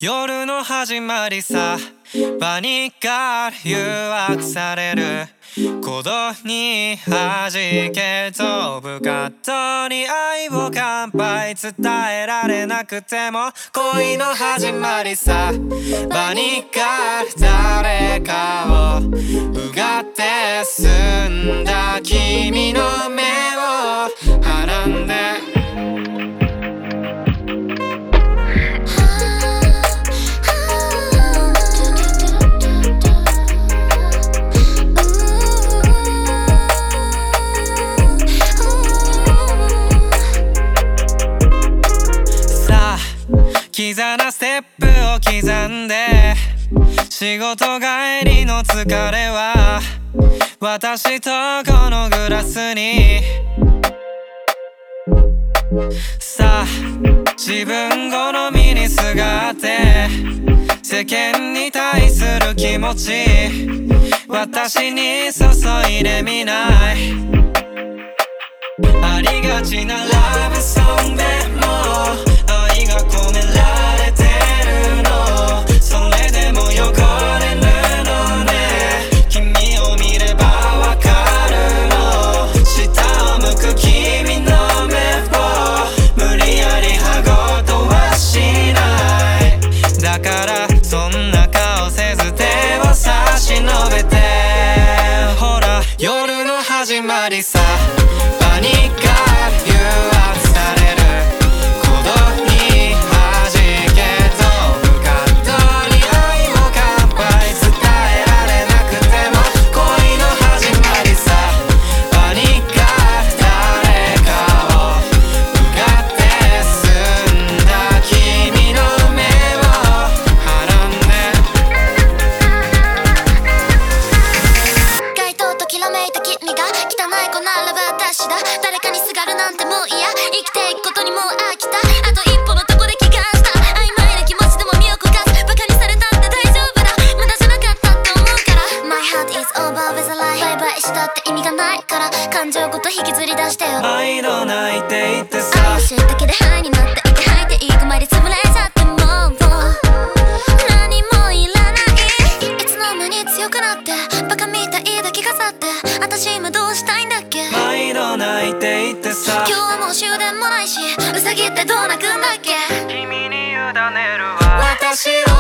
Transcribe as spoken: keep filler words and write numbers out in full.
夜の始まりさ、場にから誘惑される鼓動に弾け飛ぶカットに愛を乾杯伝えられなくても恋の始まりさ、場にから誰かをうがって澄んだ君の目をはらんでキザなステップを刻んで仕事帰りの疲れは私とこのグラスにさあ自分好みにすがって世間に対する気持ち私に注いでみない。ありがちなラブソングでも愛が込められてるの、それでも汚れるのね。君を見ればわかるの、下を向く君の目を無理やり剥ごうとはしない。だからそんな顔せず手を差し伸べて、ほら夜の始まりさ、パニック誘惑される鼓動に弾け飛ぶカットに愛を乾杯伝えられなくても恋の始まりさ、パニック誰かをうがって澄んだ君の目をはらんで街灯ときらめいた君が汚い子なら私だ。誰かにすがるなんてもう嫌、生きていくことにもう飽きた。あと一歩のとこで気がした。曖昧な気持ちでも身を焦がす。バカにされたって大丈夫だ、無駄じゃなかったって思うから。 My heart is over with a lie、 バイバイしたって意味がないから感情ごと引きずり出してよ。 毎度泣いていてさ、 愛しいだけでハイになっていて吐いていく前で潰れちゃってもう何もいらない。いつの間に強くなってバカみたいだけが去って、私今どうしたいんだっけ。 毎度泣いていてさ、 今日はもう終電もないし、ウサギってどう鳴くんだっけ。 君に委ねるわ。私は